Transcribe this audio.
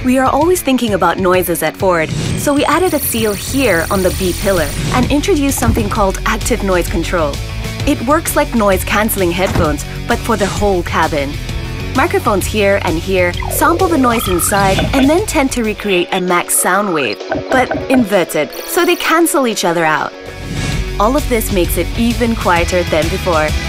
We are always thinking about noises at Ford, so we added a seal here on the B pillar and introduced something called Active Noise Control. It works like noise-canceling headphones, but for the whole cabin. Microphones here and here sample the noise inside and then tend to recreate a max sound wave, but inverted, so they cancel each other out. All of this makes it even quieter than before.